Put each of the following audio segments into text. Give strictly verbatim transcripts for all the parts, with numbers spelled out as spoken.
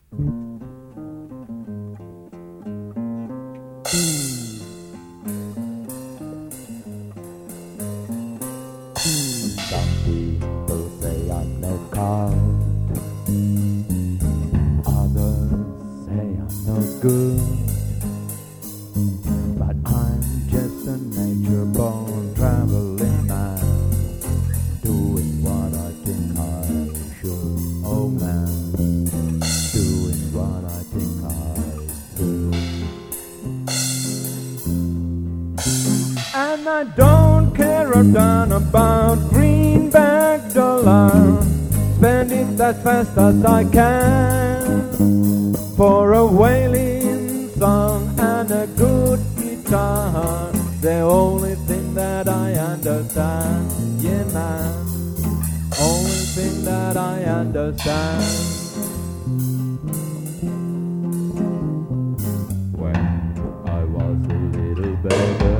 Some people say I'm no count, others say I'm no good, but I'm just a nature-born traveling man, doing what I think I should. Oh man, doing what I think I should. And I don't care a darn about greenback dollar. Spend it as fast as I can for a wailing song and a good guitar. The only thing that I understand, yeah man, only thing that I understand. When I was a little baby,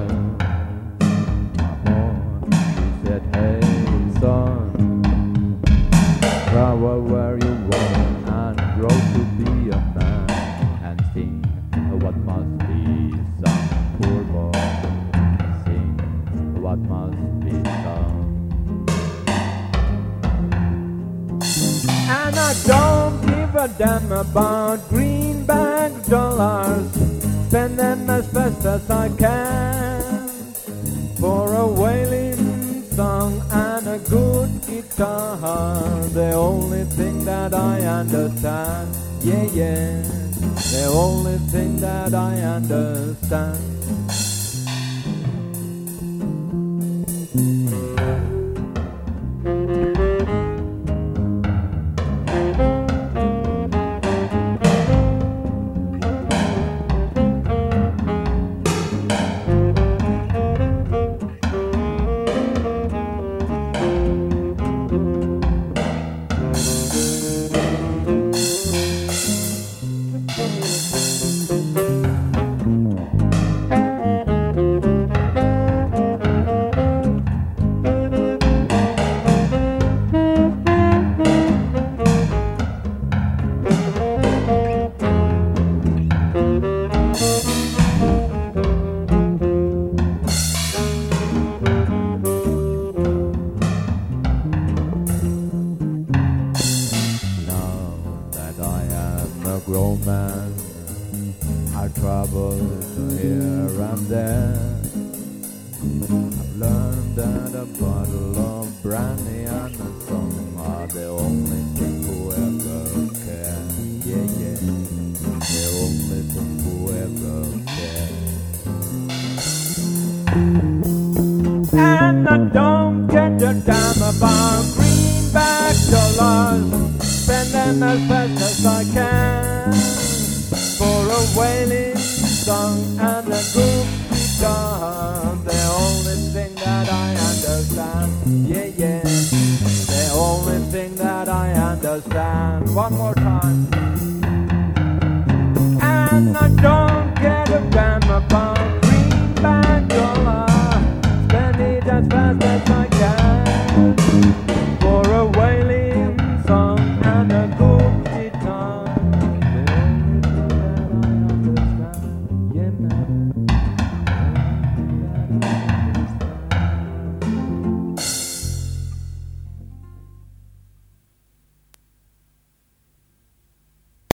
travel where you want and grow to be a man, and sing what must be some poor boy, sing what must be some. And I don't give a damn about greenback dollars, spend them as fast as I can for a wailing song and a good guitar. The only thing that I understand, yeah, yeah, the only thing that I understand. Grown man, I travel here and there. I've learned that a bottle of brandy and a song are the only thing who ever care. Yeah, yeah, the only thing who ever care. And I don't get a damn about greenback dollars, spend them as fast as I can for a wailing song and a good guitar. The only thing that I understand, yeah, yeah, the only thing that I understand. One more time. And I don't get a damn about greenback dollar, spend it as fast as I can